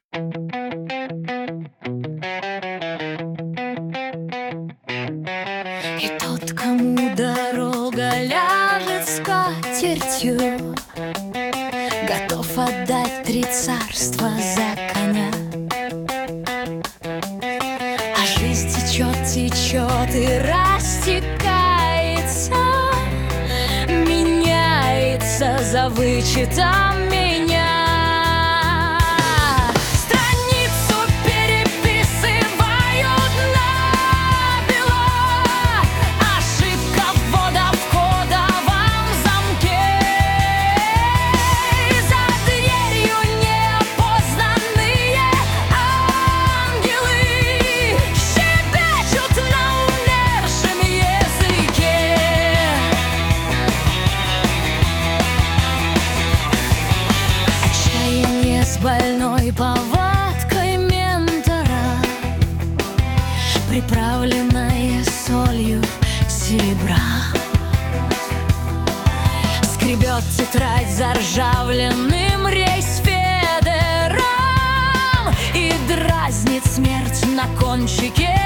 И тот, кому дорога ляжет скатертью, готов отдать 3 царства за коня. А жизнь течет, течет и растекается, меняется за вычетом меня. Страницу переписывают набело, ошибка ввода в кодовом замке. За дверью неопознанные ангелы щебечут на умершем языке. Отчаяние с больной повадкой ментора, приправленное солью серебра, скребет тетрадь заржавленным рейсфедером и дразнит смерть на кончике